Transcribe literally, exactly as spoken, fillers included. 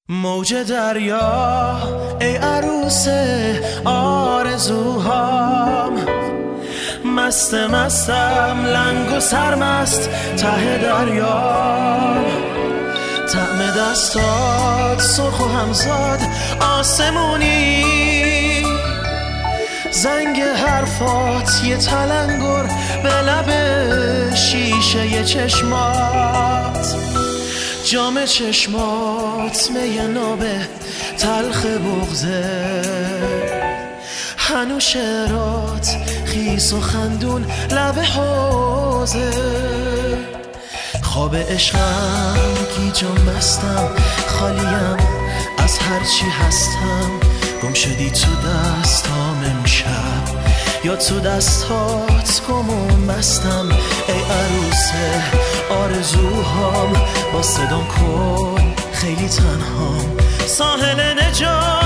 موج دریا ای عروس آرزوهام، مست مستم لنگ و سرمست ته دریا. طعم دستات سرخ و همزاد آسمونی، زنگ حرفات یه تلنگر به لب شیشه ی چشمات. جام چشمات می نابه تلخ بغضه، هنو شعرات خیس و خندون لب حوزه. خواب عشقم گیجم بستم، خالیم از هرچی هستم. گم شدی تو دستام امشب، یا تو دستات گم و مستم. ای عروس آرزوهام، با صدام کن خیلی تنهام. ساحل نجات